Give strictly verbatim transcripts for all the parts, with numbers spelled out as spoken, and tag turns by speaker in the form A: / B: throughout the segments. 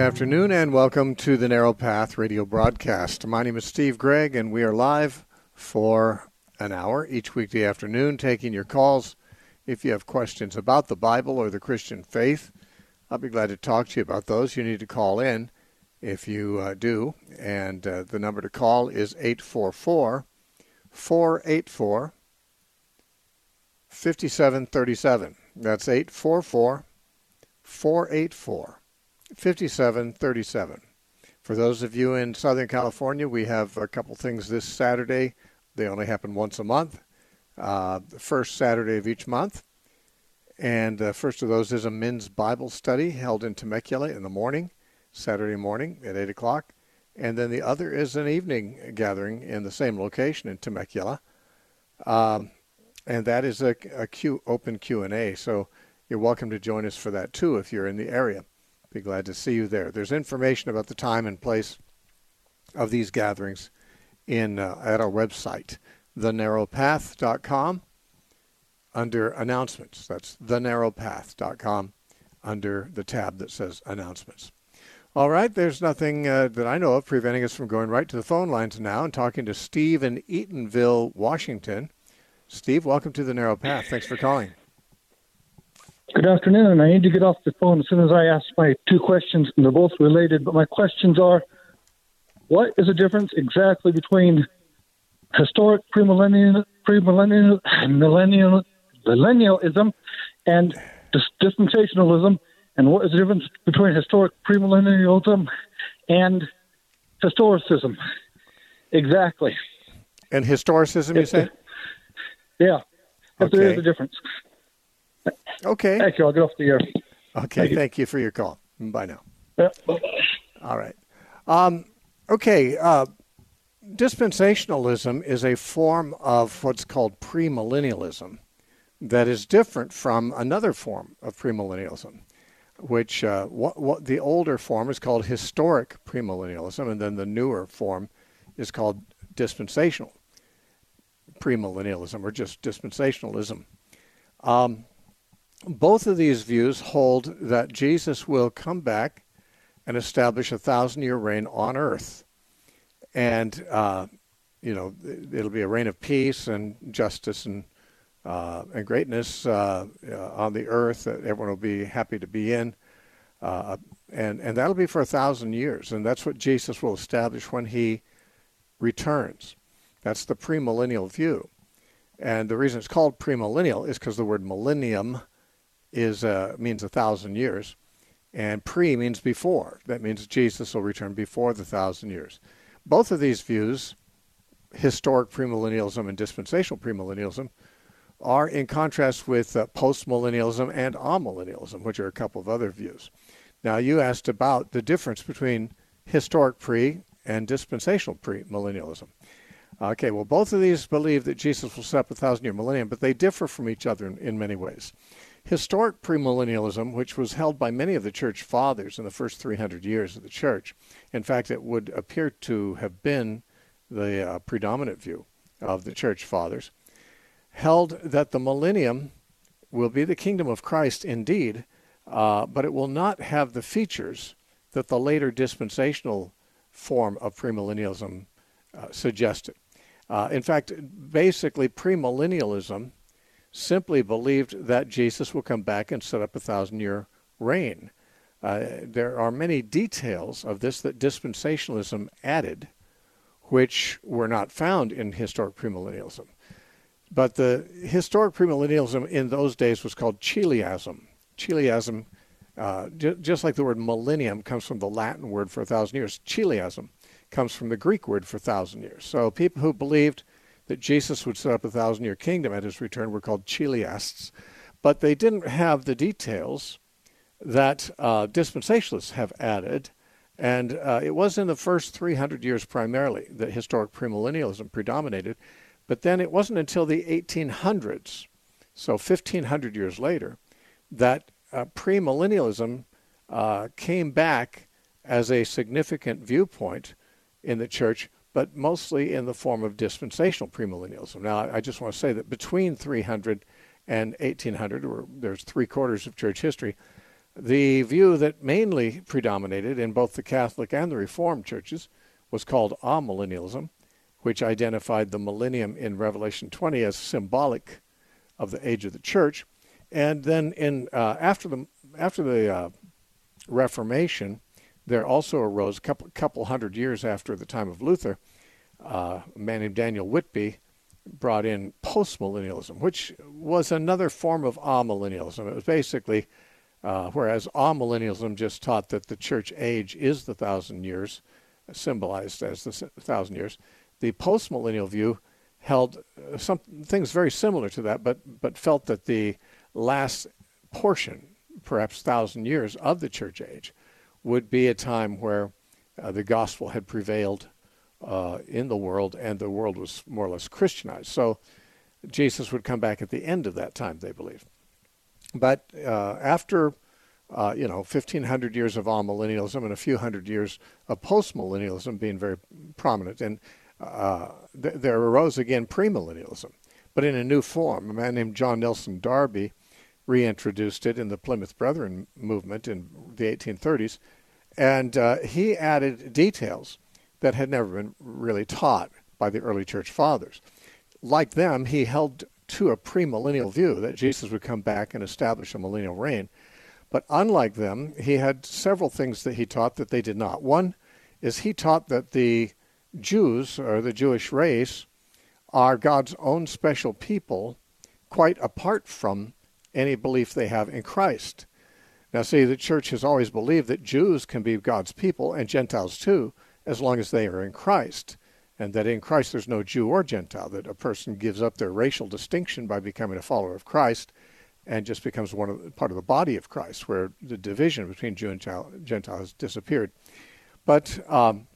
A: afternoon, and welcome to the Narrow Path radio broadcast. My name is Steve Gregg, and we are live for an hour each weekday afternoon, taking your calls. If you have questions about the Bible or the Christian faith, I'll be glad to talk to you about those. You need to call in if you uh, do, and uh, the number to call is eight four four, four eight four, five seven three seven. That's eight four four, four eight four, five seven three seven. For those of you in Southern California, we have a couple things this Saturday. They only happen once a month, uh, the first Saturday of each month. And the uh, first of those is a men's Bible study held in Temecula in the morning, Saturday morning at eight o'clock. And then the other is an evening gathering in the same location in Temecula. Um, and that is a, a Q, open Q and A. So you're welcome to join us for that, too, if you're in the area. Be glad to see you there. There's information about the time and place of these gatherings in uh, at our website, the narrow path dot com, under announcements. That's the narrow path dot com, under the tab that says announcements. All right, there's nothing uh, that I know of preventing us from going right to the phone lines now and talking to Steve in Eatonville, Washington. Steve, welcome to the Narrow Path. Thanks for calling.
B: Good afternoon. I need to get off the phone as soon as I ask my two questions, and they're both related. But my questions are, what is the difference exactly between historic premillennial, premillennial, millennial, millennialism and dis- dispensationalism? And what is the difference between historic premillennialism and historicism? Exactly.
A: And historicism, you
B: if,
A: say?
B: Yeah. If
A: okay.
B: there is a difference.
A: Okay.
B: Thank you. I'll get off the air.
A: Okay. Thank you, thank you for your call. Bye now.
B: Yeah, bye-bye.
A: All right. Um, okay. Uh, dispensationalism is a form of what's called premillennialism that is different from another form of premillennialism, which uh, what, what the older form is called historic premillennialism, and then the newer form is called dispensational premillennialism, or just dispensationalism. Um, both of these views hold that Jesus will come back and establish a thousand-year reign on earth. And, uh, you know, it'll be a reign of peace and justice and uh, and greatness uh, uh, on the earth that everyone will be happy to be in. Uh, and, and that'll be for a thousand years. And that's what Jesus will establish when he returns. That's the premillennial view. And the reason it's called premillennial is because the word millennium is uh, means a thousand years. And pre means before. That means Jesus will return before the thousand years. Both of these views, historic premillennialism and dispensational premillennialism, are in contrast with uh, postmillennialism and amillennialism, which are a couple of other views. Now, you asked about the difference between historic pre and dispensational premillennialism. Okay, well, both of these believe that Jesus will set up a thousand-year millennium, but they differ from each other in, in many ways. Historic premillennialism, which was held by many of the church fathers in the first three hundred years of the church, in fact, it would appear to have been the uh, predominant view of the church fathers, held that the millennium will be the kingdom of Christ indeed, uh, but it will not have the features that the later dispensational form of premillennialism uh, suggested. Uh, in fact, basically, premillennialism simply believed that Jesus will come back and set up a thousand-year reign. Uh, there are many details of this that dispensationalism added, which were not found in historic premillennialism. But the historic premillennialism in those days was called chiliasm. Chiliasm, uh, j- just like the word millennium comes from the Latin word for a thousand years, chiliasm comes from the Greek word for thousand years. So people who believed that Jesus would set up a thousand-year kingdom at his return were called chiliasts, but they didn't have the details that uh, dispensationalists have added, and uh, it was in the first three hundred years primarily that historic premillennialism predominated, but then it wasn't until the eighteen hundreds, so fifteen hundred years later, that uh, premillennialism uh, came back as a significant viewpoint in the church, but mostly in the form of dispensational premillennialism. Now, I just want to say that between three hundred and eighteen hundred, or there's three quarters of church history, The view that mainly predominated in both the Catholic and the Reformed churches was called amillennialism, which identified the millennium in Revelation twenty as symbolic of the age of the church. And then in uh, after the after the uh, Reformation, there also arose a couple, couple hundred years after the time of Luther, uh, a man named Daniel Whitby brought in postmillennialism, which was another form of amillennialism. It was basically, uh, whereas amillennialism just taught that the church age is the thousand years, symbolized as the thousand years, the postmillennial view held some things very similar to that, but but felt that the last portion, perhaps thousand years of the church age, would be a time where uh, the gospel had prevailed uh, in the world, and the world was more or less Christianized. So Jesus would come back at the end of that time, they believe. But uh, after uh, you know fifteen hundred years of amillennialism and a few hundred years of postmillennialism being very prominent, and uh, th- there arose again premillennialism, but in a new form. A man named John Nelson Darby reintroduced it in the Plymouth Brethren movement in the eighteen thirties, and uh, he added details that had never been really taught by the early church fathers. Like them, he held to a premillennial view that Jesus would come back and establish a millennial reign. But unlike them, he had several things that he taught that they did not. One is he taught that the Jews, or the Jewish race, are God's own special people, quite apart from any belief they have in Christ. Now, see, the church has always believed that Jews can be God's people, and Gentiles too, as long as they are in Christ, and that in Christ there's no Jew or Gentile, that a person gives up their racial distinction by becoming a follower of Christ and just becomes one of the, part of the body of Christ, where the division between Jew and Gentile has disappeared. But um,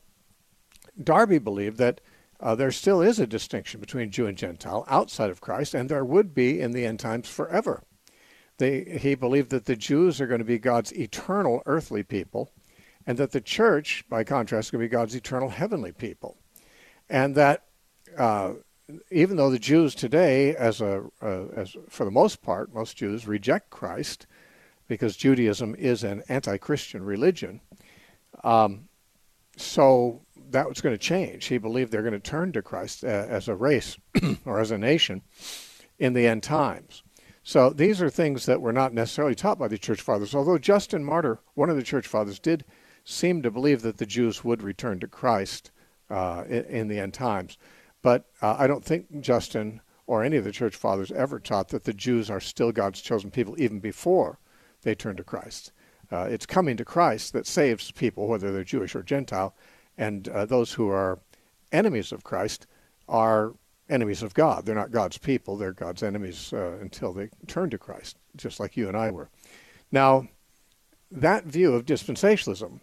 A: Darby believed that uh, there still is a distinction between Jew and Gentile outside of Christ, and there would be in the end times forever. They, he believed that the Jews are going to be God's eternal earthly people, and that the church, by contrast, is going to be God's eternal heavenly people. And that uh, even though the Jews today, as a uh, as for the most part, most Jews reject Christ, because Judaism is an anti-Christian religion, um, so that was going to change. He believed they're going to turn to Christ uh, as a race or as a nation in the end times. So these are things that were not necessarily taught by the church fathers, although Justin Martyr, one of the church fathers, did seem to believe that the Jews would return to Christ uh, in, in the end times. But uh, I don't think Justin or any of the church fathers ever taught that the Jews are still God's chosen people even before they turn to Christ. Uh, it's coming to Christ that saves people, whether they're Jewish or Gentile, and uh, those who are enemies of Christ are enemies of God. They're not God's people. They're God's enemies uh, until they turn to Christ, just like you and I were. Now, that view of dispensationalism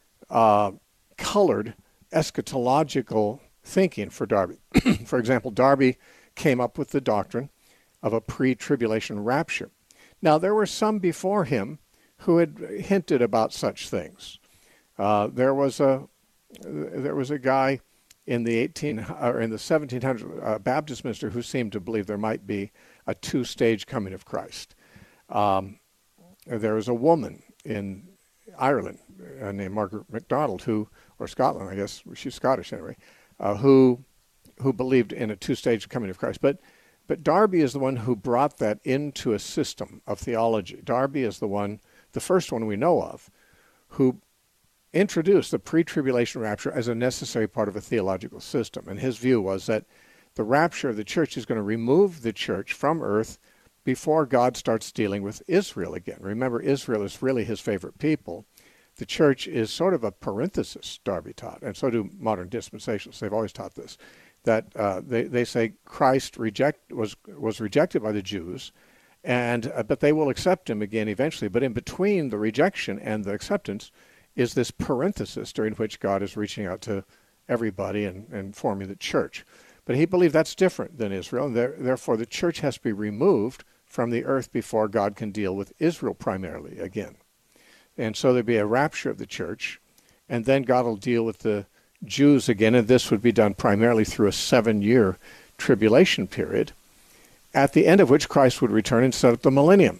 A: uh, colored eschatological thinking for Darby. For example, Darby came up with the doctrine of a pre-tribulation rapture. Now, there were some before him who had hinted about such things. Uh, there was a there was a guy in the eighteen or in the seventeen hundreds, uh, Baptist minister, who seemed to believe there might be a two-stage coming of Christ. Um, there was a woman in Ireland uh, named Margaret MacDonald, who, or Scotland, I guess, she's Scottish anyway, uh, who who believed in a two-stage coming of Christ. But but Darby is the one who brought that into a system of theology. Darby is the one, the first one we know of, who introduced the pre-tribulation rapture as a necessary part of a theological system. And his view was that the rapture of the church is going to remove the church from earth before God starts dealing with Israel again. Remember, Israel is really his favorite people. The church is sort of a parenthesis, Darby taught, and so do modern dispensationalists. They've always taught this, that uh, they, they say Christ reject was was rejected by the Jews, and uh, but they will accept him again eventually. But in between the rejection and the acceptance is this parenthesis during which God is reaching out to everybody and, and forming the church. But he believed that's different than Israel, and there, therefore the church has to be removed from the earth before God can deal with Israel primarily again. And so there'd be a rapture of the church, and then God will deal with the Jews again, and this would be done primarily through a seven-year tribulation period, at the end of which Christ would return and set up the millennium.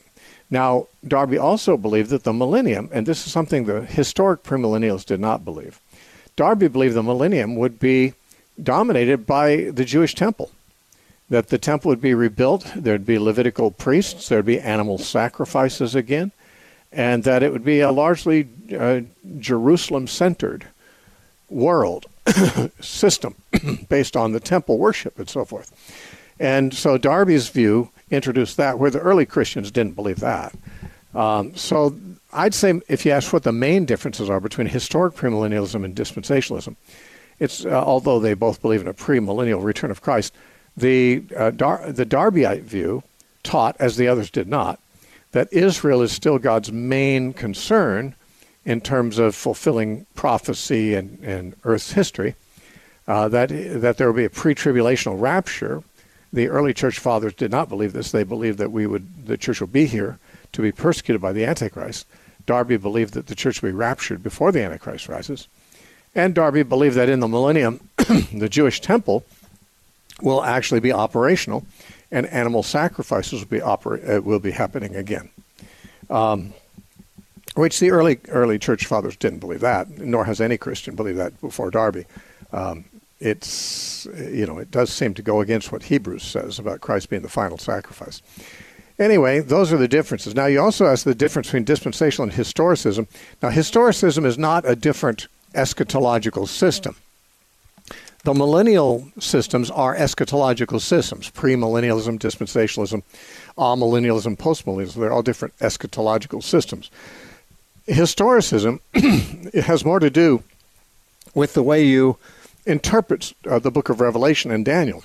A: Now, Darby also believed that the millennium, and this is something the historic premillennialists did not believe, Darby believed the millennium would be dominated by the Jewish temple, that the temple would be rebuilt, there'd be Levitical priests, there'd be animal sacrifices again, and that it would be a largely uh, Jerusalem-centered world system based on the temple worship and so forth. And so Darby's view introduced that, where the early Christians didn't believe that. Um, so I'd say if you ask what the main differences are between historic premillennialism and dispensationalism, it's uh, although they both believe in a premillennial return of Christ, the uh, Dar- the Darbyite view taught, as the others did not, that Israel is still God's main concern in terms of fulfilling prophecy and, and Earth's history, uh, that that there will be a pre-tribulational rapture. The early church fathers did not believe this. They believed that we would the church will be here to be persecuted by the Antichrist. Darby believed that the church will be raptured before the Antichrist rises. And Darby believed that in the millennium, the Jewish temple will actually be operational, and animal sacrifices will be oper- uh, will be happening again. Um, which the early early church fathers didn't believe that, nor has any Christian believed that before Darby. Um, it's, you know, it does seem to go against what Hebrews says about Christ being the final sacrifice. Anyway, those are the differences. Now, you also ask the difference between dispensational and historicism. Now, historicism is not a different eschatological system. The millennial systems are eschatological systems: premillennialism, dispensationalism, amillennialism, postmillennialism. They're all different eschatological systems. Historicism, it has more to do with the way you interpret uh, the book of Revelation and Daniel.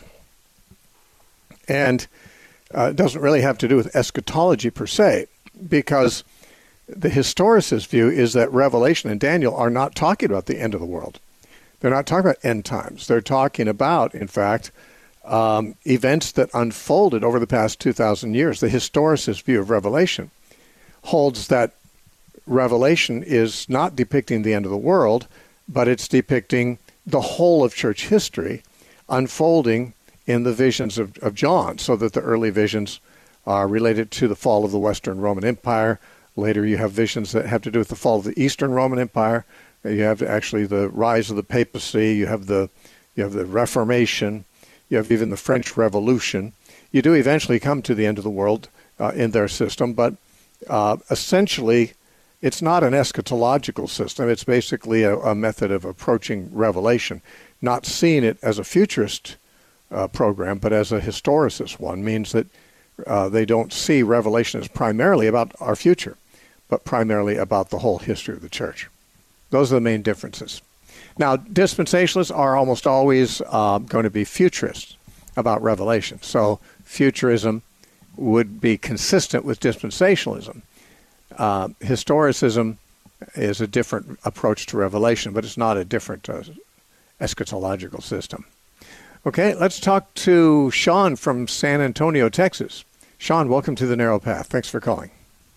A: And uh, it doesn't really have to do with eschatology per se, because the historicist view is that Revelation and Daniel are not talking about the end of the world. They're not talking about end times. They're talking about, in fact, um, events that unfolded over the past two thousand years. The historicist view of Revelation holds that Revelation is not depicting the end of the world, but it's depicting the whole of church history unfolding in the visions of, of John, so that the early visions are related to the fall of the Western Roman Empire. Later you have visions that have to do with the fall of the Eastern Roman Empire. You have actually the rise of the papacy. You have the you have the Reformation. You have even the French Revolution. You do eventually come to the end of the world uh, in their system, but uh, essentially it's not an eschatological system. It's basically a, a method of approaching Revelation, not seeing it as a futurist uh, program, but as a historicist one. Means that uh, they don't see Revelation as primarily about our future, but primarily about the whole history of the church. Those are the main differences. Now, dispensationalists are almost always uh, going to be futurists about Revelation. So futurism would be consistent with dispensationalism. Uh, historicism is a different approach to Revelation, but it's not a different uh, eschatological system. Okay, let's talk to Sean from San Antonio, Texas. Sean, welcome to The Narrow Path. Thanks for calling.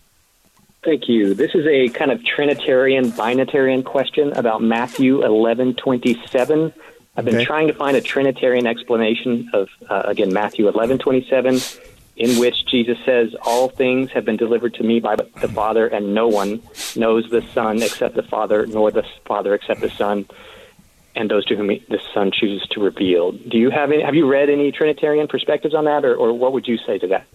C: Thank you. This is a kind of Trinitarian, binitarian question about Matthew eleven twenty-seven. I've been okay. trying to find a Trinitarian explanation of, uh, again, Matthew eleven twenty-seven, in which Jesus says, "All things have been delivered to me by the Father, and no one knows the Son except the Father, nor the Father except the Son, and those to whom the Son chooses to reveal." Do you have any? Have you read any Trinitarian perspectives on that, or, or what would you say to that?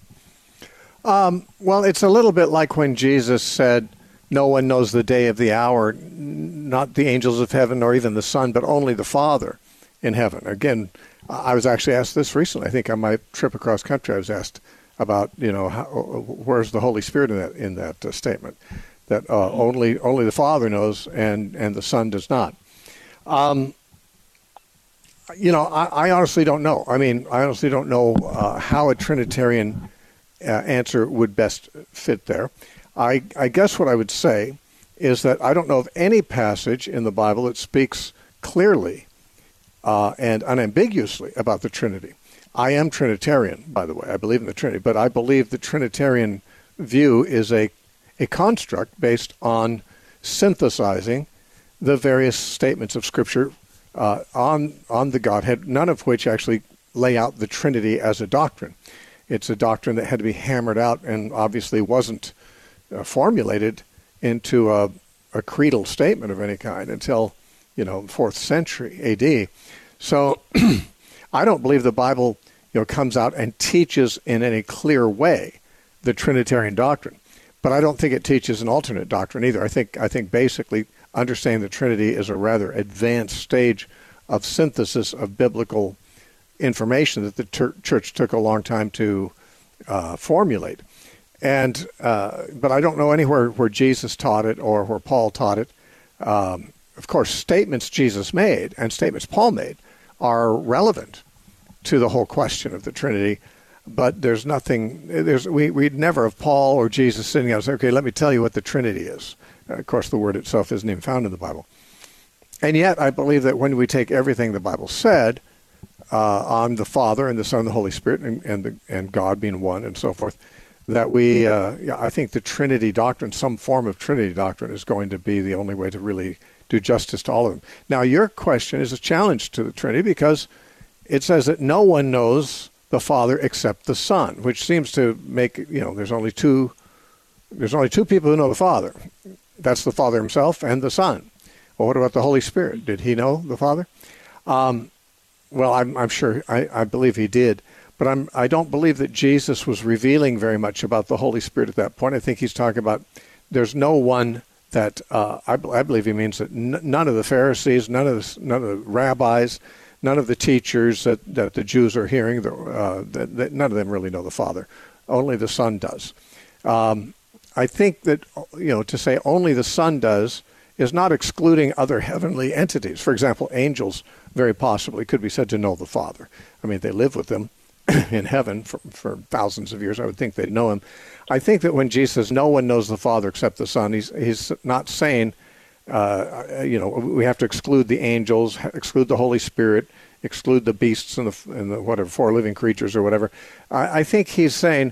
A: Um, well, it's a little bit like when Jesus said, "No one knows the day of the hour, not the angels of heaven, nor even the Son, but only the Father in heaven." Again, I was actually asked this recently. I think on my trip across country, I was asked about, you know, how, where's the Holy Spirit in that in that uh, statement, that uh, only only the Father knows and and the Son does not. Um, you know, I, I honestly don't know. I mean, I honestly don't know uh, how a Trinitarian uh, answer would best fit there. I, I guess what I would say is that I don't know of any passage in the Bible that speaks clearly uh, and unambiguously about the Trinity. I am Trinitarian, by the way. I believe in the Trinity, but I believe the Trinitarian view is a, a construct based on synthesizing the various statements of Scripture uh, on on the Godhead, none of which actually lay out the Trinity as a doctrine. It's a doctrine that had to be hammered out and obviously wasn't uh, formulated into a, a creedal statement of any kind until, you know, fourth century A D. So I don't believe the Bible, you know, comes out and teaches in any clear way the Trinitarian doctrine. But I don't think it teaches an alternate doctrine either. I think I think basically understanding the Trinity is a rather advanced stage of synthesis of biblical information that the ter- church took a long time to uh, formulate. And uh, but I don't know anywhere where Jesus taught it or where Paul taught it. Um, of course, statements Jesus made and statements Paul made are relevant to the whole question of the Trinity. But there's nothing, there's we, we'd never have Paul or Jesus sitting out and say, okay, let me tell you what the Trinity is. Uh, of course, the word itself isn't even found in the Bible. And yet, I believe that when we take everything the Bible said uh, on the Father and the Son and the Holy Spirit and and, the, and God being one and so forth, that we, uh, yeah, I think the Trinity doctrine, some form of Trinity doctrine is going to be the only way to really do justice to all of them. Now, your question is a challenge to the Trinity because it says that no one knows the Father except the Son, which seems to make, you know, there's only two, there's only two people who know the Father. That's the Father himself and the Son. Well, what about the Holy Spirit? Did he know the Father? Um, well, I'm, I'm sure, I, I believe he did. But I'm, I don't believe that Jesus was revealing very much about the Holy Spirit at that point. I think he's talking about there's no one that, uh, I, I believe he means that n- none of the Pharisees, none of the, none of the rabbis, none of the teachers that, that the Jews are hearing, uh, that, that none of them really know the Father. Only the Son does. Um, I think that, you know, to say only the Son does is not excluding other heavenly entities. For example, angels very possibly could be said to know the Father. I mean, they live with them in heaven for, for thousands of years. I would think they'd know him. I think that when Jesus says no one knows the Father except the Son, he's, he's not saying, Uh, you know, we have to exclude the angels, exclude the Holy Spirit, exclude the beasts and the, and the whatever, four living creatures or whatever. I, I think he's saying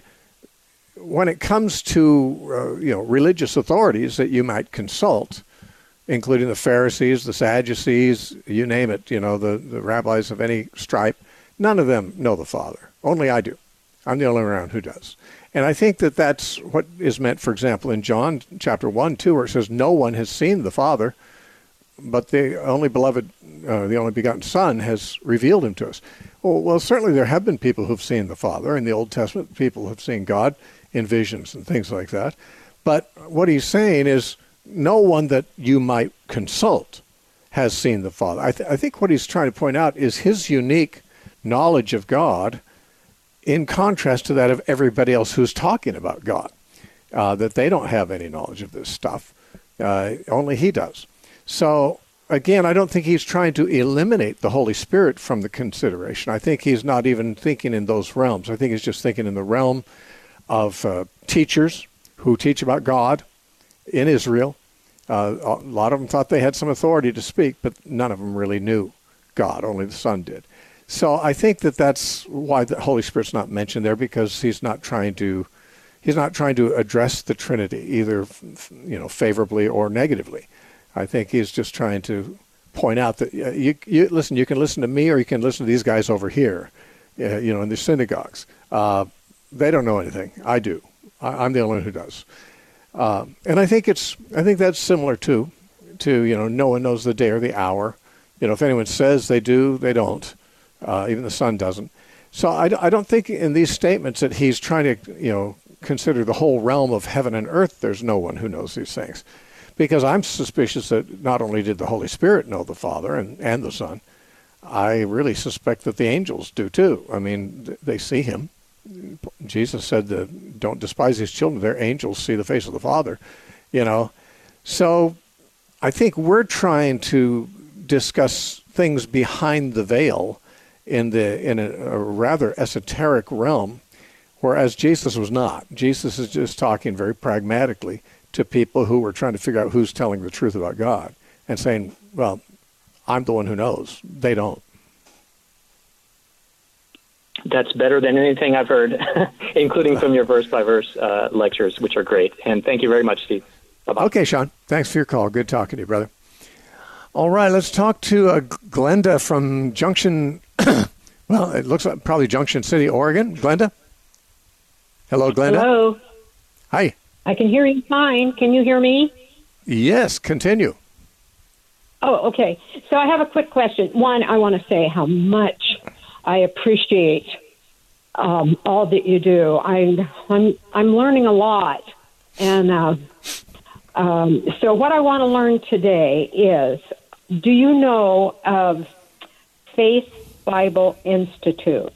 A: when it comes to, uh, you know, religious authorities that you might consult, including the Pharisees, the Sadducees, you name it, you know, the, the rabbis of any stripe, none of them know the Father. Only I do. I'm the only one around who does. And I think that that's what is meant, for example, in John chapter one, two, where it says, no one has seen the Father, but the only beloved, uh, the only begotten Son has revealed him to us. Well, well, certainly there have been people who've seen the Father. In the Old Testament, people have seen God in visions and things like that. But what he's saying is no one that you might consult has seen the Father. I, th- I think what he's trying to point out is his unique knowledge of God in contrast to that of everybody else who's talking about God, uh, that they don't have any knowledge of this stuff. Uh, only he does. So, again, I don't think he's trying to eliminate the Holy Spirit from the consideration. I think he's not even thinking in those realms. I think he's just thinking in the realm of uh, teachers who teach about God in Israel. Uh, a lot of them thought they had some authority to speak, but none of them really knew God. Only the Son did. So I think that that's why the Holy Spirit's not mentioned there, because he's not trying to he's not trying to address the Trinity either, you know, favorably or negatively. I think he's just trying to point out that uh, you, you listen. You can listen to me, or you can listen to these guys over here, uh, you know, in the synagogues. Uh, they don't know anything. I do. I, I'm the only one who does. Uh, and I think it's I think that's similar too, to you know, no one knows the day or the hour. You know, if anyone says they do, they don't. Uh, even the Son doesn't. So I, I don't think in these statements that he's trying to, you know, consider the whole realm of heaven and earth. There's no one who knows these things. Because I'm suspicious that not only did the Holy Spirit know the Father and, and the Son, I really suspect that the angels do too. I mean, they see him. Jesus said, that, don't despise these children. Their angels see the face of the Father, you know. So I think we're trying to discuss things behind the veil in the in a, a rather esoteric realm, whereas Jesus was not. Jesus is just talking very pragmatically to people who were trying to figure out who's telling the truth about God and saying, well, I'm the one who knows. They don't.
C: That's better than anything I've heard, including from your verse-by-verse uh, lectures, which are great. And thank you very much, Steve. Bye-bye.
A: Okay, Sean. Thanks for your call. Good talking to you, brother. All right, let's talk to uh, Glenda from Junction, well, it looks like probably Junction City, Oregon. Glenda? Hello, Glenda.
D: Hello.
A: Hi.
D: I can hear you fine. Can you hear me?
A: Yes, continue.
D: Oh, okay. So I have a quick question. One, I want to say how much I appreciate um, all that you do. I, I'm I'm learning a lot, and uh, um, so what I want to learn today is: do you know of Faith Bible Institute?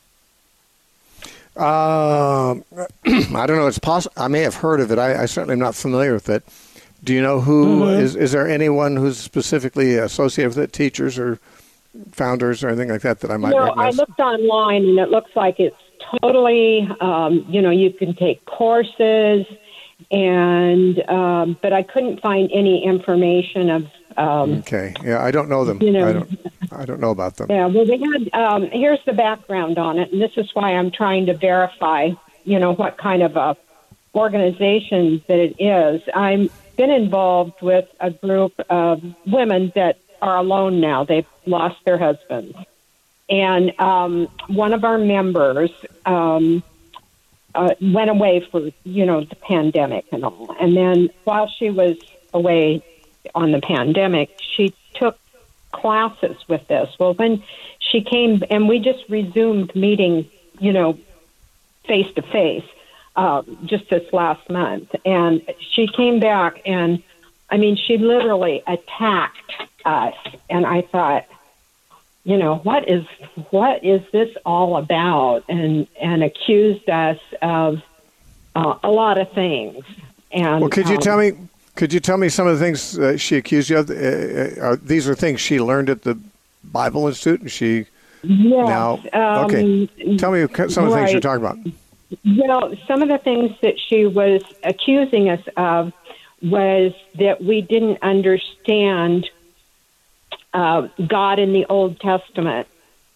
A: Uh, I don't know. It's possible. I may have heard of it. I, I certainly am not familiar with it. Do you know who mm-hmm. is? Is there anyone who's specifically associated with it? Teachers or founders or anything like that that I might
D: no,
A: recognize?
D: I looked online and it looks like it's totally. Um, you know, you can take courses, and um, but I couldn't find any information of. Um,
A: okay. Yeah, I don't know them.
D: You know,
A: I don't. I don't know about them.
D: Yeah. Well, we had. Um, here's the background on it, and this is why I'm trying to verify. You know what kind of a organization that it is. I'm. been involved with a group of women that are alone now. They've lost their husbands. And um, one of our members um, uh, went away for, you know, the pandemic and all. And then while she was away on the pandemic, she took classes with this. Well, when she came, and we just resumed meeting, you know, face-to-face, Uh, just this last month. And she came back and, I mean, she literally attacked us. And I thought, you know, what is what is this all about? And, and accused us of uh, a lot of things. And
A: well, could you
D: um,
A: tell me, could you tell me some of the things uh, she accused you of? Uh, uh, these are things she learned at the Bible Institute, and she
D: yes,
A: now,
D: um,
A: okay. Tell me some of the
D: right.
A: things you're talking about.
D: Well, some of the things that she was accusing us of was that we didn't understand uh, God in the Old Testament,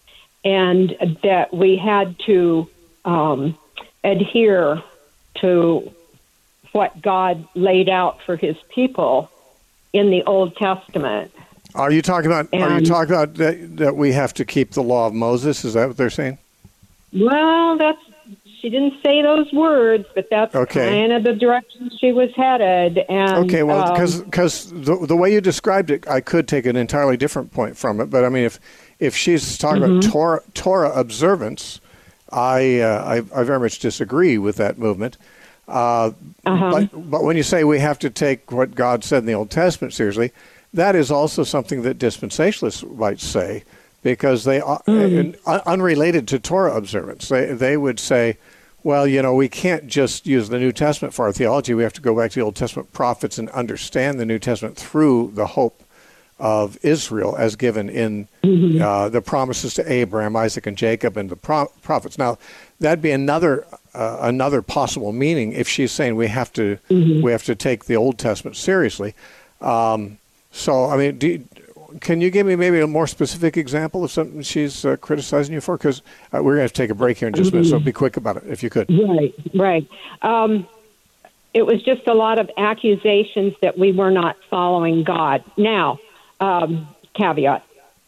D: and that we had to um, adhere to what God laid out for His people in the Old Testament.
A: Are you talking about?
D: And,
A: are you talking about that, that we have to keep the law of Moses? Is that what they're saying?
D: Well, that's. She didn't say those words, but that's
A: okay.
D: kind of the direction she was headed. And
A: okay, well, because
D: um,
A: because the, the way you described it, I could take an entirely different point from it. But I mean, if if she's talking
D: mm-hmm.
A: about Torah, Torah observance, I, uh, I I very much disagree with that movement. Uh,
D: uh-huh.
A: But but when you say we have to take what God said in the Old Testament seriously, that is also something that dispensationalists might say. Because they are mm. un- unrelated to Torah observance. They they would say, well, you know, we can't just use the New Testament for our theology. We have to go back to the Old Testament prophets and understand the New Testament through the hope of Israel as given in mm-hmm. uh, the promises to Abraham, Isaac, and Jacob, and the pro- prophets. Now, that'd be another uh, another possible meaning if she's saying we have to mm-hmm. we have to take the Old Testament seriously. Um, so, I mean, do you, can you give me maybe a more specific example of something she's uh, criticizing you for? Because uh, we're going to have to take a break here in just a minute, so be quick about it, if you could.
D: Right, right. Um, it was just a lot of accusations that we were not following God. Now, um, caveat,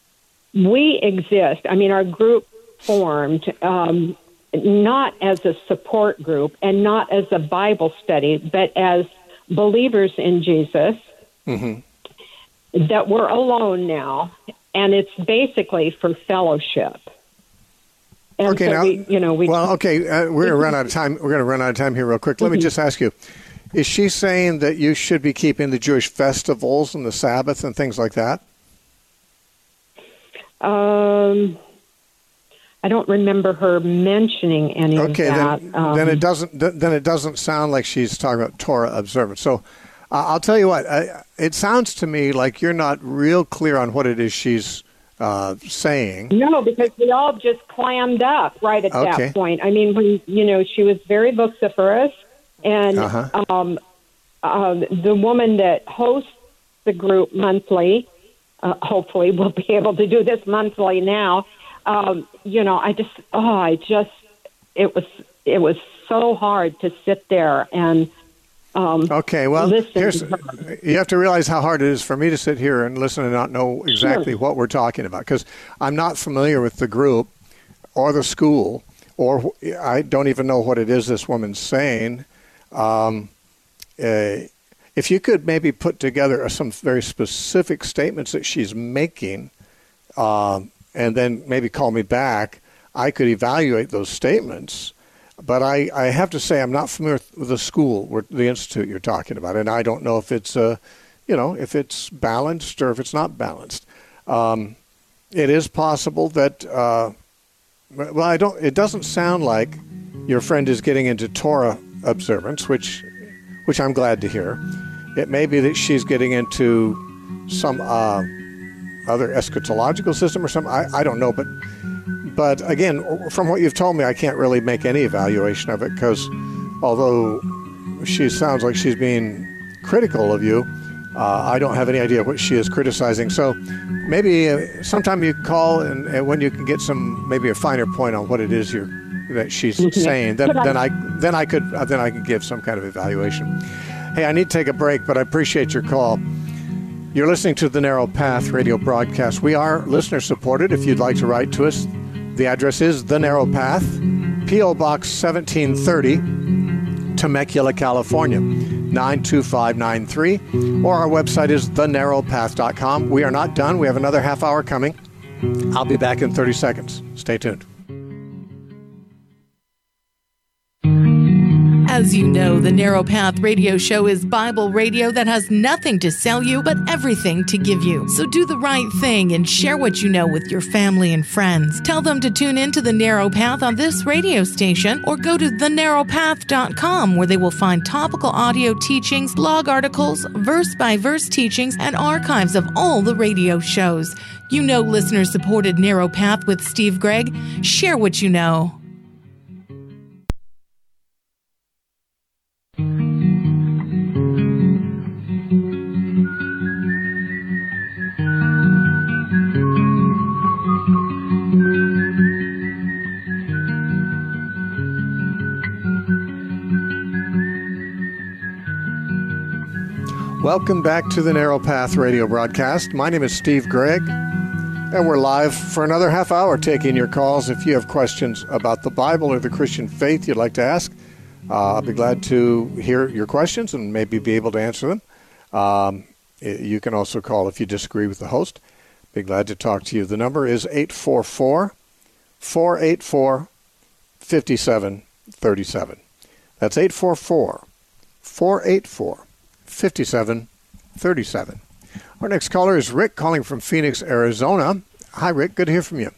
D: we exist. I mean, our group formed um, not as a support group and not as a Bible study, but as believers in Jesus. Mm-hmm. That we're alone now, and it's basically for fellowship. And
A: okay,
D: so
A: now,
D: we, you know, we,
A: well, okay, uh, we're going to run out of time. We're going to run out of time here real quick. Let mm-hmm. me just ask you, is she saying that you should be keeping the Jewish festivals and the Sabbath and things like that?
D: Um, I don't remember her mentioning any
A: okay,
D: of that.
A: Okay, then,
D: um,
A: then it doesn't. Then it doesn't sound like she's talking about Torah observance. So. Uh, I'll tell you what, I, it sounds to me like you're not real clear on what it is she's uh, saying.
D: No, because we all just clammed up right at
A: okay.
D: that point. I mean, when, you know, she was very vociferous, and uh-huh. um, uh, the woman that hosts the group monthly, uh, hopefully we'll be able to do this monthly now, um, you know, I just, oh, I just, it was, it was so hard to sit there and Um,
A: okay, well, here's, you have to realize how hard it is for me to sit here and listen and not know exactly sure. what we're talking about, because I'm not familiar with the group or the school or I don't even know what it is this woman's saying. Um, uh, if you could maybe put together some very specific statements that she's making, um, and then maybe call me back, I could evaluate those statements. But I, I have to say I'm not familiar with the school, or the institute you're talking about, and I don't know if it's, uh, you know, if it's balanced or if it's not balanced. Um, it is possible that, uh, well, I don't. It doesn't sound like your friend is getting into Torah observance, which, which I'm glad to hear. It may be that she's getting into some uh, other eschatological system or something. I, I don't know, but but again, from what you've told me, I can't really make any evaluation of it, because although she sounds like she's being critical of you, uh, I don't have any idea what she is criticizing. So maybe uh, sometime you call, and, and when you can get some, maybe a finer point on what it is you're that she's saying, then, then I then I could uh, then I could give some kind of evaluation. Hey, I need to take a break, but I appreciate your call. You're listening to the Narrow Path radio broadcast. We are listener supported. If you'd like to write to us, the address is The Narrow Path, P O Box seventeen thirty, Temecula, California, nine two five nine three, or our website is the narrow path dot com. We are not done. We have another half hour coming. I'll be back in thirty seconds. Stay tuned.
E: As you know, the Narrow Path radio show is Bible radio that has nothing to sell you, but everything to give you. So do the right thing and share what you know with your family and friends. Tell them to tune in to the Narrow Path on this radio station, or go to the narrow path dot com, where they will find topical audio teachings, blog articles, verse-by-verse teachings, and archives of all the radio shows. You know listener-supported Narrow Path with Steve Gregg. Share what you know.
A: Welcome back to the Narrow Path radio broadcast. My name is Steve Gregg, and we're live for another half hour taking your calls. If you have questions about the Bible or the Christian faith you'd like to ask, uh, I'll be glad to hear your questions and maybe be able to answer them. Um, you can also call if you disagree with the host. Be glad to talk to you. The number is eight four four, four eight four, five seven three seven. That's eight four four, four eight four, fifty-seven thirty-seven. Our next caller is Rick, calling from Phoenix, Arizona. Hi, Rick. Good to hear from you.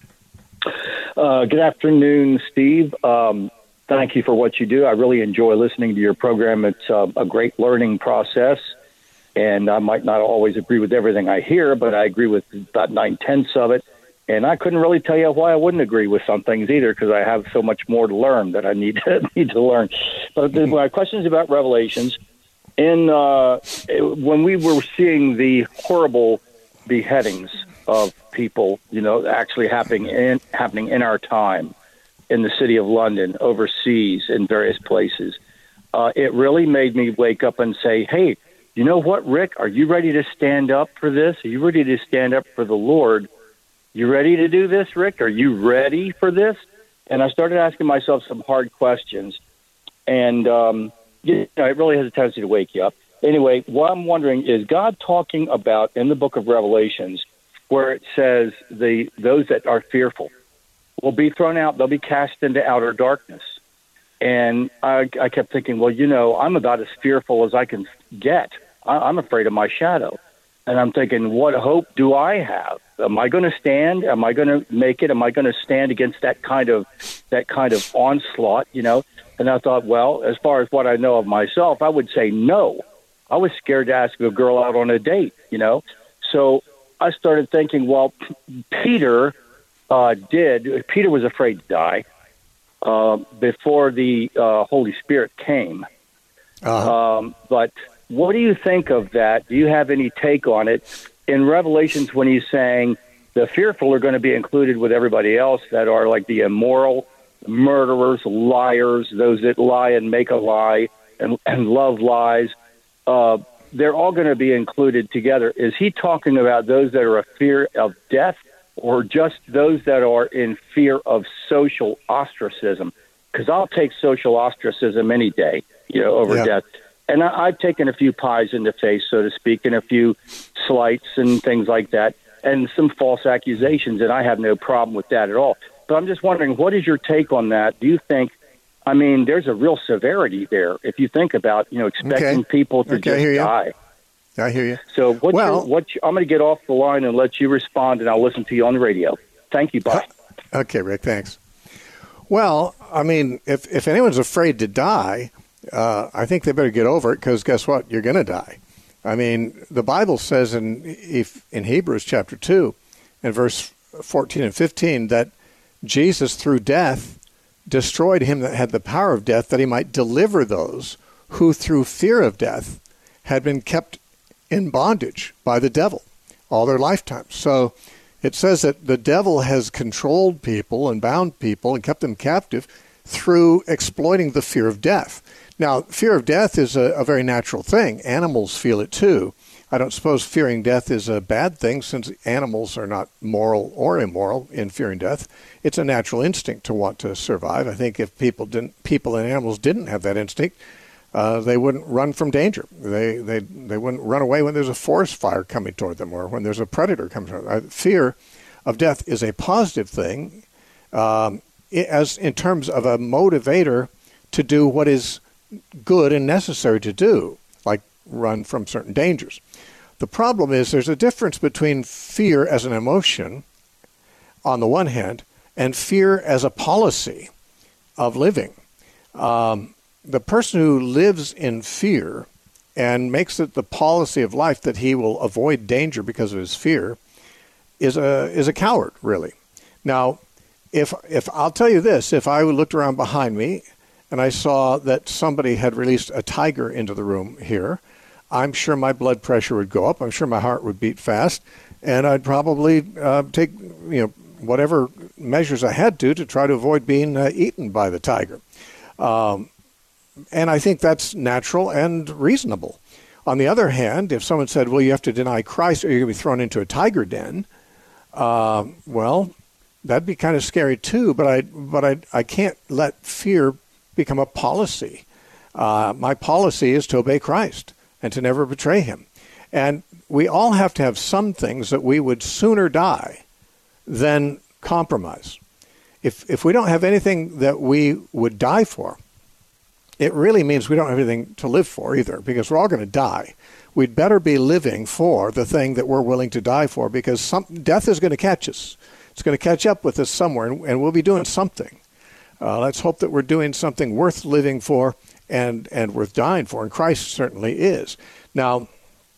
F: Uh, good afternoon, Steve. Um, thank you for what you do. I really enjoy listening to your program. It's uh, a great learning process, and I might not always agree with everything I hear, but I agree with about nine-tenths of it. And I couldn't really tell you why I wouldn't agree with some things either, because I have so much more to learn that I need to, need to learn. But the, my question is about Revelations. In uh, when we were seeing the horrible beheadings of people, you know, actually happening in, happening in our time, in the city of London, overseas, in various places, uh, it really made me wake up and say, hey, you know what, Rick, are you ready to stand up for this? Are you ready to stand up for the Lord? You ready to do this, Rick? Are you ready for this? And I started asking myself some hard questions, and um you know, it really has a tendency to wake you up. Anyway, what I'm wondering is God talking about in the book of Revelations, where it says the those that are fearful will be thrown out, they'll be cast into outer darkness. And I, I kept thinking, well, you know, I'm about as fearful as I can get. I, I'm afraid of my shadow. And I'm thinking, what hope do I have? Am I going to stand? Am I going to make it? Am I going to stand against that kind of that kind of onslaught, you know? And I thought, well, as far as what I know of myself, I would say no. I was scared to ask a girl out on a date, you know. So I started thinking, well, Peter uh, did. Peter was afraid to die uh, before the uh, Holy Spirit came. Uh-huh. Um, but what do you think of that? Do you have any take on it? In Revelations, when he's saying the fearful are going to be included with everybody else that are like the immoral, murderers, liars, those that lie and make a lie and, and love lies, uh, they're all going to be included together. Is he talking about those that are a fear of death, or just those that are in fear of social ostracism? Because I'll take social ostracism any day, you know, over
A: yeah.
F: death. And I, I've taken a few pies in the face, so to speak, and a few slights and things like that, and some false accusations, and I have no problem with that at all. But I'm just wondering, what is your take on that? Do you think, I mean, there's a real severity there if you think about, you know, expecting
A: okay.
F: people to
A: okay,
F: just die.
A: I hear you.
F: So what's
A: well,
F: your, what's your, I'm going to get off the line and let you respond, and I'll listen to you on the radio. Thank you. Bye.
A: Okay, Rick, thanks. Well, I mean, if, if anyone's afraid to die, uh, I think they better get over it, because guess what? You're going to die. I mean, the Bible says in if, in Hebrews chapter two and verse fourteen and fifteen that Jesus, through death, destroyed him that had the power of death, that he might deliver those who through fear of death had been kept in bondage by the devil all their lifetime. So it says that the devil has controlled people and bound people and kept them captive through exploiting the fear of death. Now, fear of death is a, a very natural thing. Animals feel it too. I don't suppose fearing death is a bad thing, since animals are not moral or immoral in fearing death. It's a natural instinct to want to survive. I think if people didn't, people and animals didn't have that instinct, uh, they wouldn't run from danger. They they they wouldn't run away when there's a forest fire coming toward them or when there's a predator coming toward them. Fear of death is a positive thing, um, as in terms of a motivator to do what is good and necessary to do, like run from certain dangers. The problem is there's a difference between fear as an emotion on the one hand and fear as a policy of living. Um, the person who lives in fear and makes it the policy of life that he will avoid danger because of his fear is a is a coward, really. Now, if if I'll tell you this, if I looked around behind me and I saw that somebody had released a tiger into the room here, I'm sure my blood pressure would go up. I'm sure my heart would beat fast, and I'd probably uh, take you know whatever measures I had to to try to avoid being uh, eaten by the tiger. Um, and I think that's natural and reasonable. On the other hand, if someone said, well, you have to deny Christ or you're going to be thrown into a tiger den, uh, well, that'd be kind of scary too, but I, but I, I can't let fear become a policy. Uh, my policy is to obey Christ and to never betray him. And we all have to have some things that we would sooner die than compromise. If if we don't have anything that we would die for, it really means we don't have anything to live for either, because we're all going to die. We'd better be living for the thing that we're willing to die for, because some, death is going to catch us. It's going to catch up with us somewhere, and, and we'll be doing something. Uh, let's hope that we're doing something worth living for and, and worth dying for, and Christ certainly is. Now,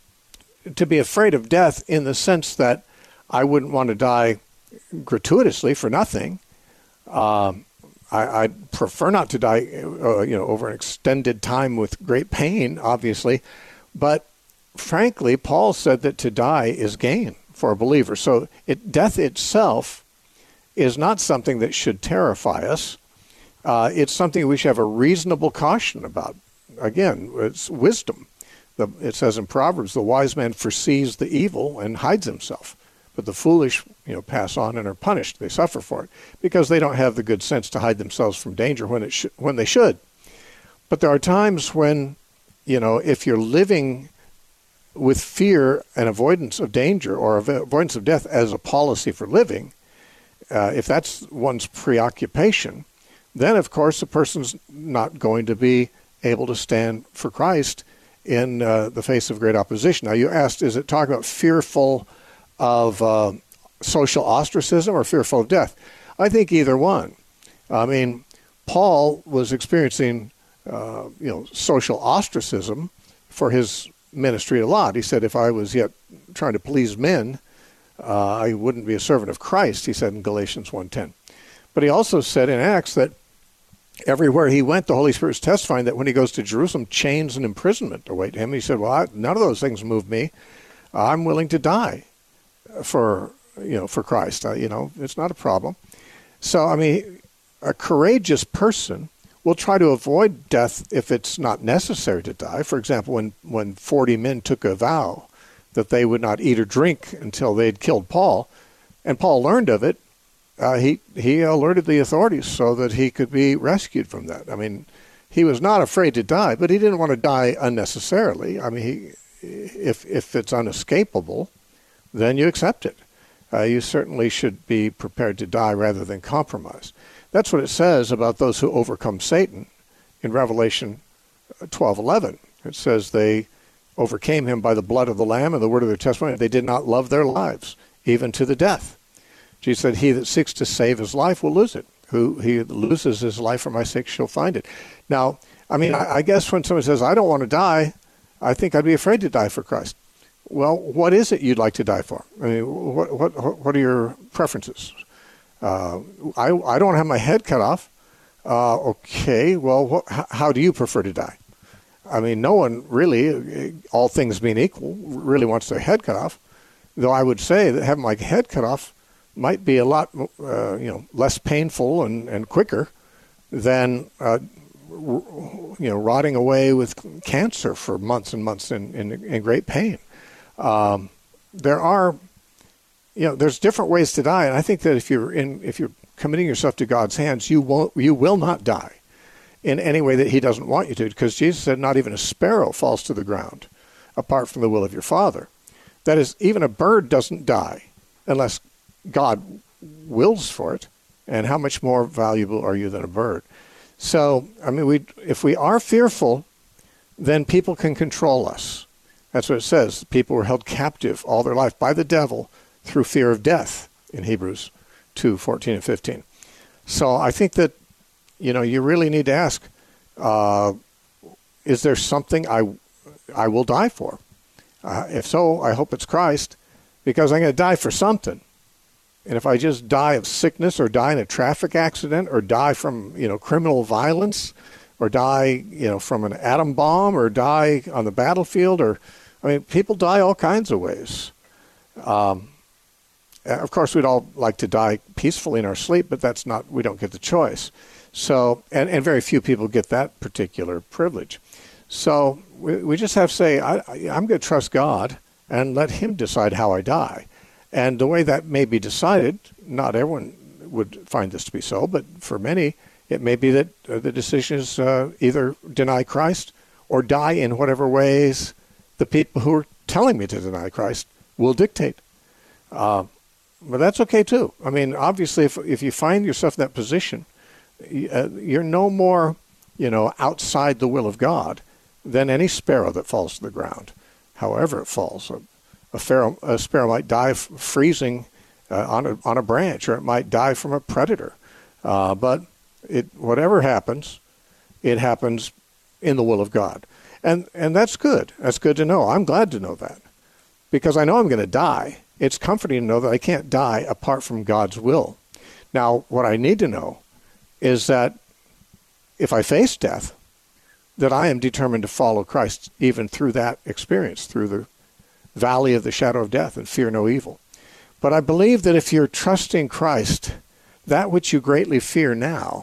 A: to be afraid of death in the sense that I wouldn't want to die gratuitously for nothing, um, I, I'd prefer not to die, uh, you know, over an extended time with great pain, obviously. But frankly, Paul said that to die is gain for a believer. So it, death itself is not something that should terrify us. Uh, it's something we should have a reasonable caution about. Again, it's wisdom. The, it says in Proverbs, the wise man foresees the evil and hides himself. But the foolish, you know, pass on and are punished. They suffer for it because they don't have the good sense to hide themselves from danger when it sh- when they should. But there are times when, you know, if you're living with fear and avoidance of danger or avoidance of death as a policy for living, uh, if that's one's preoccupation, then of course the person's not going to be able to stand for Christ in uh, the face of great opposition. Now, you asked, is it talking about fearful of uh, social ostracism or fearful of death? I think either one. I mean, Paul was experiencing, uh, you know, social ostracism for his ministry a lot. He said, if I was yet trying to please men, uh, I wouldn't be a servant of Christ, he said in Galatians one ten. But he also said in Acts that everywhere he went, the Holy Spirit was testifying that when he goes to Jerusalem, chains and imprisonment await him. He said, well, I, none of those things move me. I'm willing to die for, you know, for Christ. Uh, you know, it's not a problem. So, I mean, a courageous person will try to avoid death if it's not necessary to die. For example, when, when forty men took a vow that they would not eat or drink until they'd killed Paul, and Paul learned of it, uh, he, he alerted the authorities so that he could be rescued from that. I mean, he was not afraid to die, but he didn't want to die unnecessarily. I mean, he, if if it's unescapable, then you accept it. Uh, you certainly should be prepared to die rather than compromise. That's what it says about those who overcome Satan in Revelation twelve eleven. It says they overcame him by the blood of the Lamb and the word of their testimony. They did not love their lives, even to the death. Jesus said, he that seeks to save his life will lose it. Who he loses his life for my sake shall find it. Now, I mean, I, I guess when someone says, I don't want to die, I think I'd be afraid to die for Christ. Well, what is it you'd like to die for? I mean, what what what are your preferences? Uh, I I don't have my head cut off. Uh, okay, well, what, how do you prefer to die? I mean, no one really, all things being equal, really wants their head cut off. Though I would say that having my head cut off might be a lot, uh, you know, less painful and, and quicker than, uh, you know, rotting away with cancer for months and months in, in, in great pain. Um, there are, you know, there's different ways to die, and I think that if you're in, if you're committing yourself to God's hands, you won't, you will not die in any way that He doesn't want you to, because Jesus said, "Not even a sparrow falls to the ground apart from the will of your Father." That is, even a bird doesn't die unless God wills for it. And how much more valuable are you than a bird? So, I mean, we if we are fearful, then people can control us. That's what it says. People were held captive all their life by the devil through fear of death in Hebrews two, fourteen and fifteen. So I think that, you know, you really need to ask, uh, is there something I, I will die for? Uh, if so, I hope it's Christ, because I'm going to die for something. And if I just die of sickness or die in a traffic accident or die from, you know, criminal violence or die, you know, from an atom bomb or die on the battlefield, or, I mean, people die all kinds of ways. Um, of course, we'd all like to die peacefully in our sleep, but that's not, we don't get the choice. So, and, and very few people get that particular privilege. So we, we just have to say, I, I, I'm going to trust God and let Him decide how I die. And the way that may be decided, not everyone would find this to be so, but for many, it may be that uh, the decision is uh, either deny Christ or die in whatever ways the people who are telling me to deny Christ will dictate. Uh, but that's okay too. I mean, obviously, if if you find yourself in that position, uh, you're no more, you know, outside the will of God than any sparrow that falls to the ground, however it falls. A, a, sparrow, a sparrow might die f- freezing uh, on a on a branch, or it might die from a predator. Uh, but it whatever happens, it happens in the will of God, and and that's good. That's good to know. I'm glad to know that, because I know I'm going to die. It's comforting to know that I can't die apart from God's will. Now, what I need to know is that if I face death, that I am determined to follow Christ even through that experience, through the valley of the shadow of death, and fear no evil. But I believe that if you're trusting Christ, that which you greatly fear now,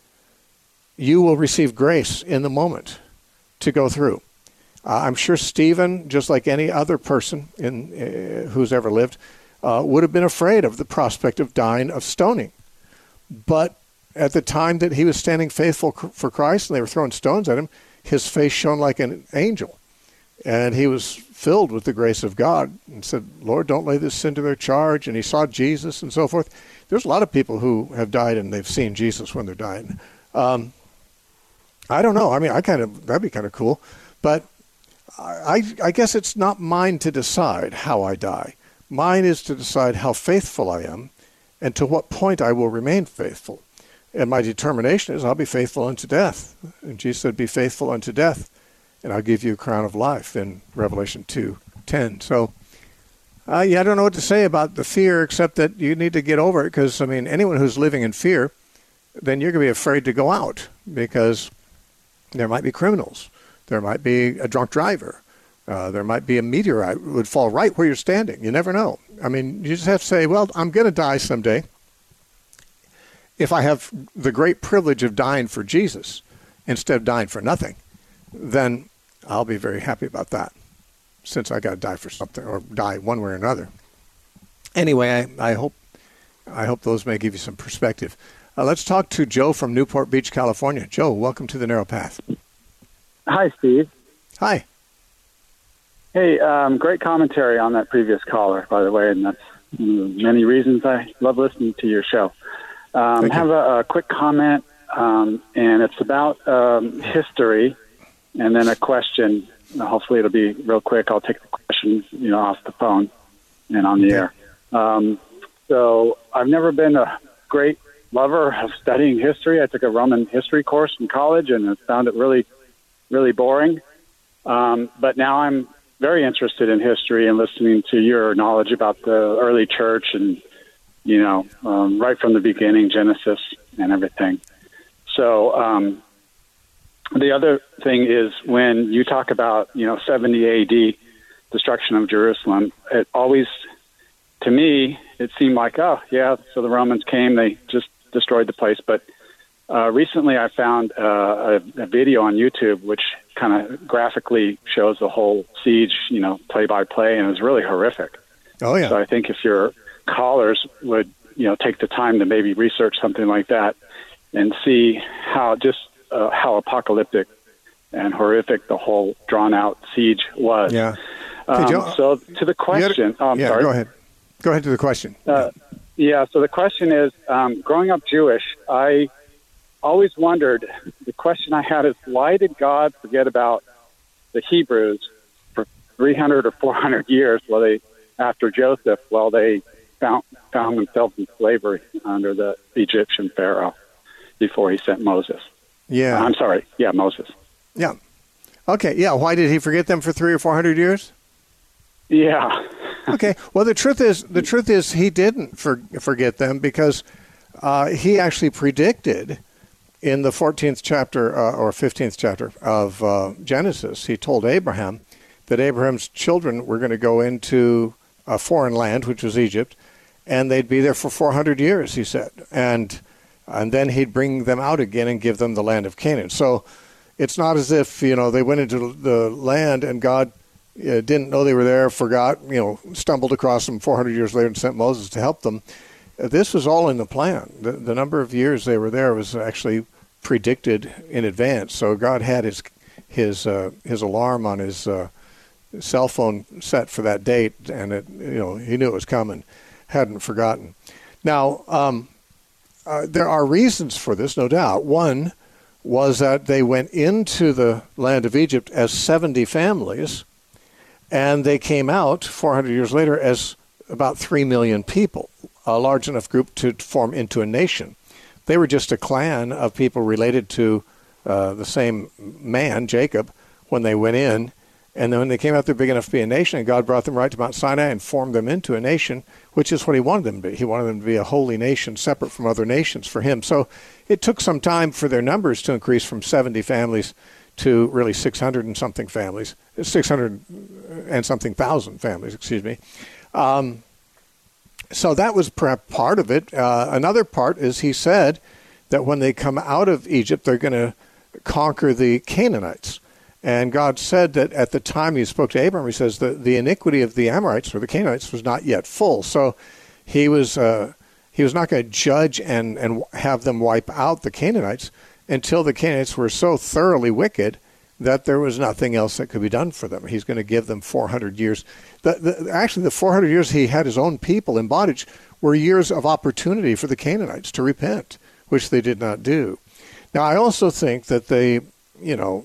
A: you will receive grace in the moment to go through. Uh, I'm sure Stephen, just like any other person in uh, who's ever lived, uh, would have been afraid of the prospect of dying of stoning. But at the time that he was standing faithful for Christ and they were throwing stones at him, his face shone like an angel. And he was filled with the grace of God and said, "Lord, don't lay this sin to their charge." And he saw Jesus and so forth. There's a lot of people who have died and they've seen Jesus when they're dying. Um, I don't know. I mean, I kind of, that'd be kind of cool. But I, I guess it's not mine to decide how I die. Mine is to decide how faithful I am and to what point I will remain faithful. And my determination is I'll be faithful unto death. And Jesus said, "Be faithful unto death, and I'll give you a crown of life," in Revelation two ten. So, uh, yeah, I don't know what to say about the fear, except that you need to get over it, because, I mean, anyone who's living in fear, then you're going to be afraid to go out, because there might be criminals. There might be a drunk driver. Uh, there might be a meteorite that would fall right where you're standing. You never know. I mean, you just have to say, well, I'm going to die someday. If I have the great privilege of dying for Jesus instead of dying for nothing, then I'll be very happy about that, since I got to die for something, or die one way or another. Anyway, I, I hope I hope those may give you some perspective. Uh, let's talk to Joe from Newport Beach, California. Joe, welcome to the Narrow Path.
G: Hi, Steve.
A: Hi.
G: Hey, um, great commentary on that previous caller, by the way, and that's many reasons I love listening to your show. Um, I have a, a quick comment, um, and it's about um, history, and then a question. Hopefully it'll be real quick. I'll take the question, you know, off the phone and on the air. Um, so I've never been a great lover of studying history. I took a Roman history course in college, and I found it really, really boring. Um, but now I'm very interested in history and listening to your knowledge about the early church and, you know, um, right from the beginning, Genesis and everything. So um, the other thing is when you talk about, you know, seventy A D, destruction of Jerusalem, it always, to me, it seemed like, oh, yeah, so the Romans came, they just destroyed the place. But uh, recently I found uh, a, a video on YouTube which kind of graphically shows the whole siege, you know, play by play, and it was really horrific.
A: Oh, yeah.
G: So I think if your callers would, you know, take the time to maybe research something like that and see how just uh, how apocalyptic and horrific the whole drawn-out siege was.
A: Yeah.
G: Um,
A: Joe,
G: so to the question,
A: gotta,
G: oh, I'm
A: yeah,
G: sorry.
A: go ahead. Go ahead to the question.
G: Uh, yeah, so the question is, um, growing up Jewish, I always wondered, the question I had is, why did God forget about the Hebrews for three hundred or four hundred years while they, after Joseph, while they found, found themselves in slavery under the Egyptian Pharaoh before he sent Moses?
A: Yeah.
G: I'm sorry. Yeah, Moses.
A: Yeah. Okay, yeah. Why did he forget them for three or four hundred years?
G: Yeah.
A: Okay. Well, the truth is, the truth is, he didn't for, forget them because uh, he actually predicted in the fourteenth chapter uh, or fifteenth chapter of uh, Genesis. He told Abraham that Abraham's children were going to go into a foreign land, which was Egypt, and they'd be there for four hundred years. He said, and and then he'd bring them out again and give them the land of Canaan. So it's not as if, you know, they went into the land and God uh, didn't know they were there, forgot, you know, stumbled across them four hundred years later and sent Moses to help them. Uh, this was all in the plan. The, the number of years they were there was actually predicted in advance. So God had his his uh, his alarm on his uh, cell phone set for that date, and it, you know, he knew it was coming, hadn't forgotten. Now, um, uh, there are reasons for this, no doubt. One was that they went into the land of Egypt as seventy families, and they came out four hundred years later as about three million people, a large enough group to form into a nation. They were just a clan of people related to uh, the same man, Jacob, when they went in. And then when they came out, they're big enough to be a nation, and God brought them right to Mount Sinai and formed them into a nation, which is what he wanted them to be. He wanted them to be a holy nation, separate from other nations for him. So it took some time for their numbers to increase from seventy families to really six hundred and something families, six hundred and something thousand families, excuse me. Um, So that was perhaps part of it. Uh, another part is he said that when they come out of Egypt, they're going to conquer the Canaanites. And God said that at the time he spoke to Abraham, he says that the iniquity of the Amorites or the Canaanites was not yet full. So he was uh, he was not going to judge and, and have them wipe out the Canaanites until the Canaanites were so thoroughly wicked that there was nothing else that could be done for them. He's going to give them four hundred years. The, the, actually, the four hundred years he had his own people in bondage were years of opportunity for the Canaanites to repent, which they did not do. Now, I also think that they, you know,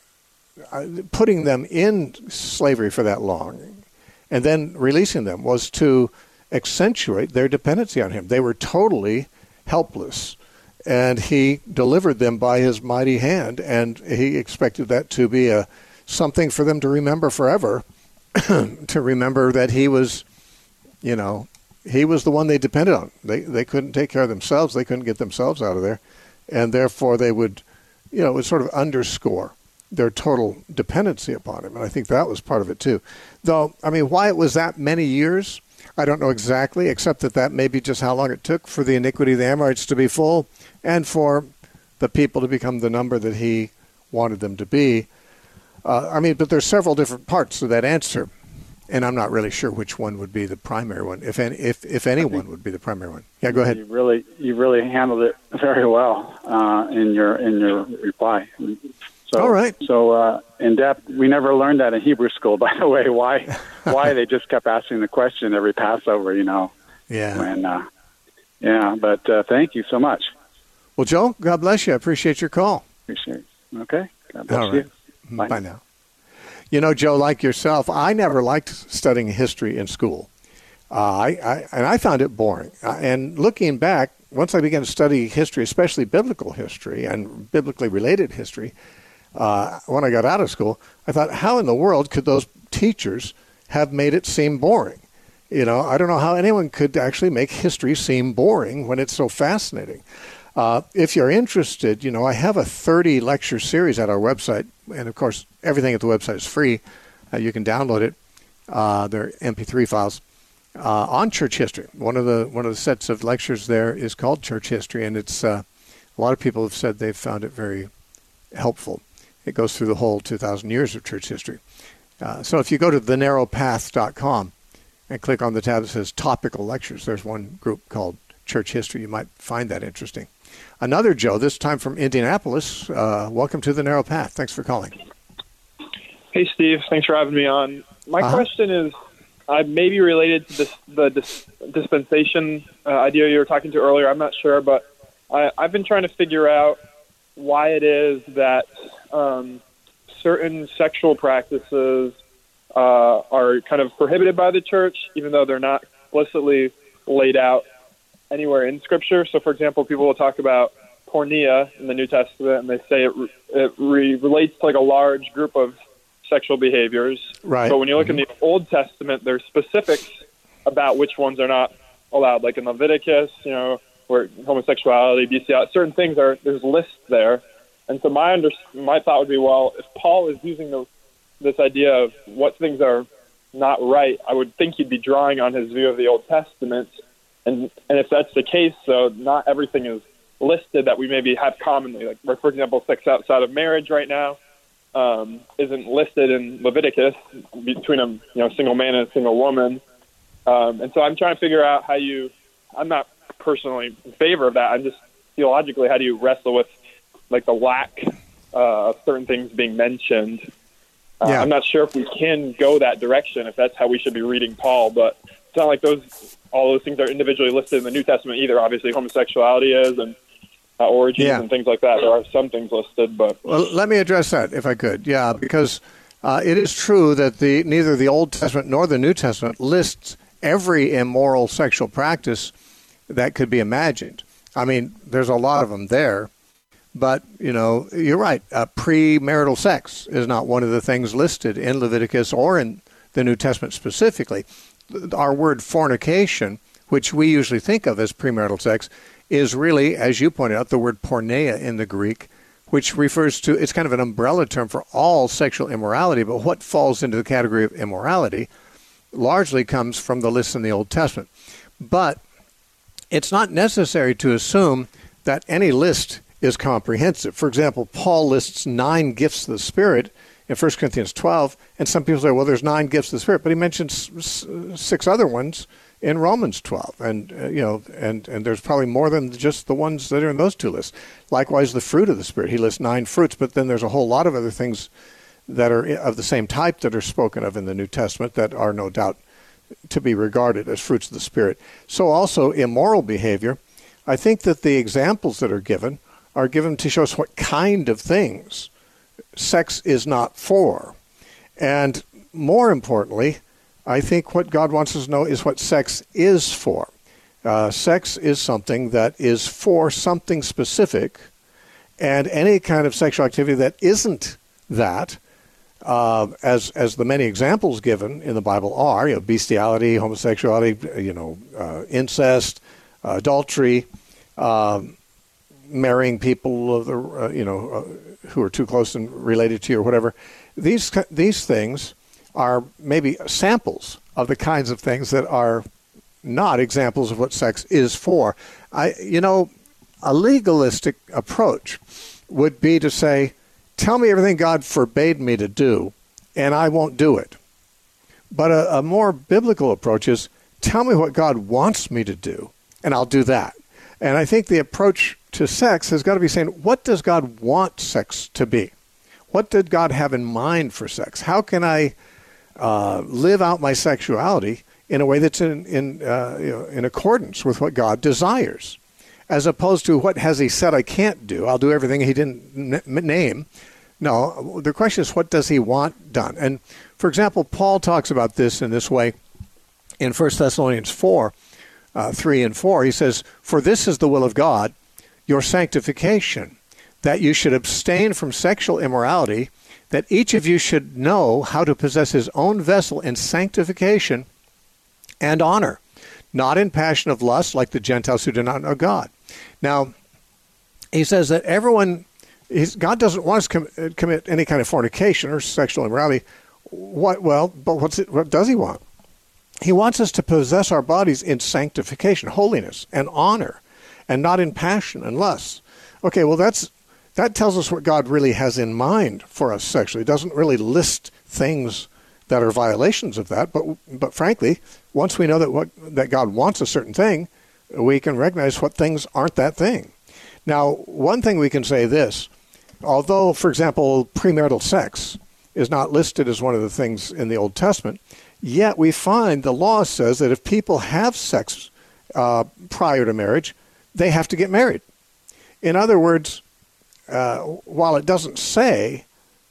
A: uh, putting them in slavery for that long and then releasing them was to accentuate their dependency on him. They were totally helpless. And he delivered them by his mighty hand, and he expected that to be a something for them to remember forever, to remember that he was, you know, he was the one they depended on. They they couldn't take care of themselves. They couldn't get themselves out of there, and therefore they would, you know, it would sort of underscore their total dependency upon him. And I think that was part of it too. Though, I mean, why it was that many years, I don't know exactly, except that that may be just how long it took for the iniquity of the Amorites to be full and for the people to become the number that he wanted them to be. Uh, I mean, but there's several different parts to that answer. And I'm not really sure which one would be the primary one, if any, if if any one would be the primary one. Yeah, go ahead.
G: You really, you really handled it very well uh, in your in your reply. So,
A: all right.
G: So uh, in depth, we never learned that in Hebrew school, by the way. Why why they just kept asking the question every Passover, you know?
A: Yeah.
G: When, uh, yeah. But uh, thank you so much.
A: Well, Joe, God bless you. I appreciate your call.
G: Appreciate it. Okay. God bless
A: all right.
G: you. Bye.
A: Bye now. You know, Joe, like yourself, I never liked studying history in school. Uh, I, I and I found it boring. Uh, and looking back, once I began to study history, especially biblical history and biblically related history, uh, when I got out of school, I thought, how in the world could those teachers have made it seem boring? You know, I don't know how anyone could actually make history seem boring when it's so fascinating. Uh, if you're interested, you know, I have a thirty lecture series at our website, and of course, everything at the website is free. Uh, you can download it. Uh, they're M P three files uh, on church history. One of the one of the sets of lectures there is called Church History, and it's uh, a lot of people have said they've found it very helpful. It goes through the whole two thousand years of church history. Uh, so if you go to the narrow path dot com and click on the tab that says Topical Lectures, there's one group called Church History. You might find that interesting. Another Joe, this time from Indianapolis. Uh, welcome to the Narrow Path. Thanks for calling.
H: Hey, Steve. Thanks for having me on. My uh-huh. question is uh, maybe related to this, the dis- dispensation uh, idea you were talking to earlier. I'm not sure, but I, I've been trying to figure out why it is that um, certain sexual practices uh, are kind of prohibited by the church, even though they're not explicitly laid out anywhere in Scripture. So, for example, people will talk about porneia in the New Testament, and they say it, it re- relates to like a large group of sexual behaviors.
A: Right.
H: But when you look
A: mm-hmm.
H: in the Old Testament, there's specifics about which ones are not allowed. Like in Leviticus, you know, where homosexuality, bestiality, certain things are, there's lists there. And so my under, my thought would be, well, if Paul is using the, this idea of what things are not right, I would think he'd be drawing on his view of the Old Testament. And and if that's the case, so not everything is listed that we maybe have commonly. Like, for example, sex outside of marriage right now um, isn't listed in Leviticus between a you know single man and a single woman. Um, and so I'm trying to figure out how you. I'm not personally in favor of that. I'm just theologically, how do you wrestle with like the lack uh, of certain things being mentioned? Uh,
A: yeah.
H: I'm not sure if we can go that direction, if that's how we should be reading Paul, but it's not like those all those things are individually listed in the New Testament either. Obviously, homosexuality is, and uh, orgies
A: yeah.
H: and things like that. There are some things listed, but
A: well, let me address that if I could. Yeah, because uh, it is true that the neither the Old Testament nor the New Testament lists every immoral sexual practice that could be imagined. I mean, there's a lot of them there, but you know, you're right. Uh, premarital sex is not one of the things listed in Leviticus or in the New Testament specifically. Our word fornication, which we usually think of as premarital sex, is really, as you pointed out, the word porneia in the Greek, which refers to, it's kind of an umbrella term for all sexual immorality, but what falls into the category of immorality largely comes from the lists in the Old Testament. But it's not necessary to assume that any list is comprehensive. For example, Paul lists nine gifts of the Spirit in First Corinthians twelve, and some people say, well, there's nine gifts of the Spirit, but he mentions six other ones in Romans twelve, and uh, you know, and and there's probably more than just the ones that are in those two lists. Likewise, the fruit of the Spirit, he lists nine fruits, but then there's a whole lot of other things that are of the same type that are spoken of in the New Testament that are no doubt to be regarded as fruits of the Spirit. So also immoral behavior, I think that the examples that are given are given to show us what kind of things sex is not for. And more importantly, I think what God wants us to know is what sex is for. Uh, sex is something that is for something specific, and any kind of sexual activity that isn't that, uh, as as the many examples given in the Bible are, you know, bestiality, homosexuality, you know, uh, incest, uh, adultery, uh, marrying people, of the, uh, you know, uh, who are too close and related to you or whatever. These these things are maybe samples of the kinds of things that are not examples of what sex is for. I, you know, a legalistic approach would be to say, tell me everything God forbade me to do, and I won't do it. But a, a more biblical approach is, tell me what God wants me to do, and I'll do that. And I think the approach to sex has got to be saying, what does God want sex to be? What did God have in mind for sex? How can I uh, live out my sexuality in a way that's in in, uh, you know, in accordance with what God desires, as opposed to what has He said I can't do? I'll do everything He didn't n- name. No, the question is, what does He want done? And for example, Paul talks about this in this way in First Thessalonians four, uh, three and four. He says, "For this is the will of God, your sanctification, that you should abstain from sexual immorality, that each of you should know how to possess his own vessel in sanctification and honor, not in passion of lust like the Gentiles who do not know God." Now, he says that everyone, he's, God doesn't want us to com- commit any kind of fornication or sexual immorality. What? Well, but what's it, what does He want? He wants us to possess our bodies in sanctification, holiness, and honor, and not in passion and lust. Okay, well, that's that tells us what God really has in mind for us sexually. It doesn't really list things that are violations of that, but but frankly, once we know that what that God wants a certain thing, we can recognize what things aren't that thing. Now, one thing we can say this, although, for example, premarital sex is not listed as one of the things in the Old Testament, yet we find the law says that if people have sex uh, prior to marriage, they have to get married. In other words, uh, while it doesn't say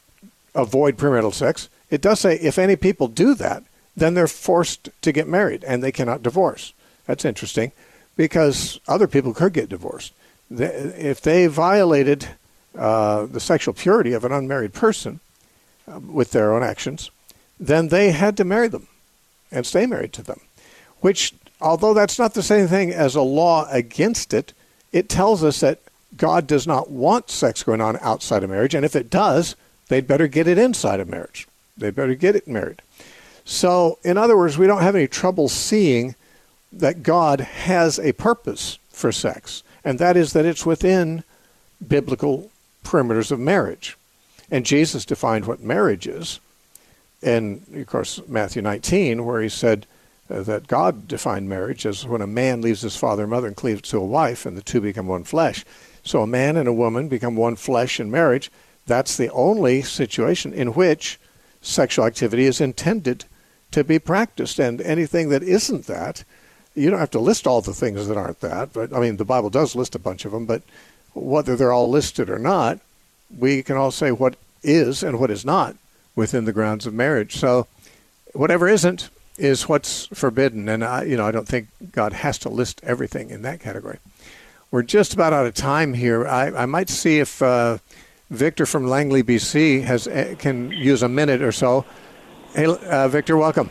A: avoid premarital sex, it does say if any people do that, then they're forced to get married and they cannot divorce. That's interesting, because other people could get divorced. They, if they violated uh, the sexual purity of an unmarried person uh, with their own actions, then they had to marry them and stay married to them, which, although that's not the same thing as a law against it, it tells us that God does not want sex going on outside of marriage, and if it does, they'd better get it inside of marriage. They better get it married. So, in other words, we don't have any trouble seeing that God has a purpose for sex, and that is that it's within biblical perimeters of marriage. And Jesus defined what marriage is in, of course, Matthew nineteen, where he said uh, that God defined marriage as when a man leaves his father and mother and cleaves to a wife, and the two become one flesh. So a man and a woman become one flesh in marriage. That's the only situation in which sexual activity is intended to be practiced. And anything that isn't that, you don't have to list all the things that aren't that. But I mean, the Bible does list a bunch of them, but whether they're all listed or not, we can all say what is and what is not within the grounds of marriage. So whatever isn't is what's forbidden. And I, you know, I don't think God has to list everything in that category. We're just about out of time here. I, I might see if uh, Victor from Langley, B C has can use a minute or so. Hey, uh, Victor, welcome.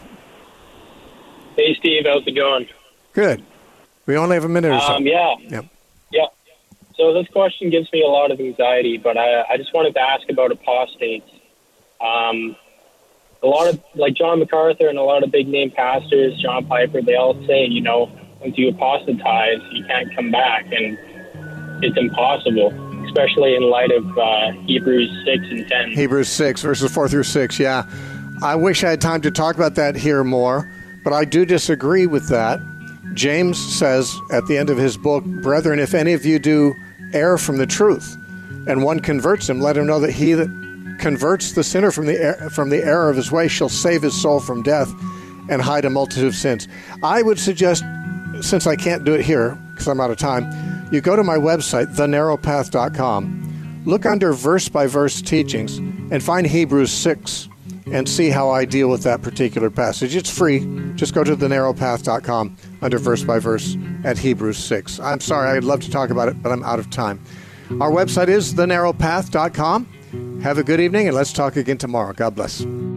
I: Hey, Steve, how's it going?
A: Good. We only have a minute or so.
I: Um, yeah.
A: Yep.
I: Yeah. So this question gives me a lot of anxiety, but I, I just wanted to ask about apostates. Um, a lot of, like John MacArthur and a lot of big-name pastors, John Piper, they all say, you know, once you apostatize, you can't come back, and it's impossible, especially in light of uh, Hebrews six and ten.
A: Hebrews six, verses four through six, yeah. I wish I had time to talk about that here more, but I do disagree with that. James says at the end of his book, "Brethren, if any of you do err from the truth, and one converts him, let him know that he that converts the sinner from the er- from the error of his way shall save his soul from death and hide a multitude of sins." I would suggest, since I can't do it here because I'm out of time, you go to my website, the narrow path dot com, look under verse-by-verse teachings, and find Hebrews six and see how I deal with that particular passage. It's free. Just go to the narrow path dot com under verse-by-verse at Hebrews six. I'm sorry, I'd love to talk about it, but I'm out of time. Our website is the narrow path dot com. Have a good evening, and let's talk again tomorrow. God bless.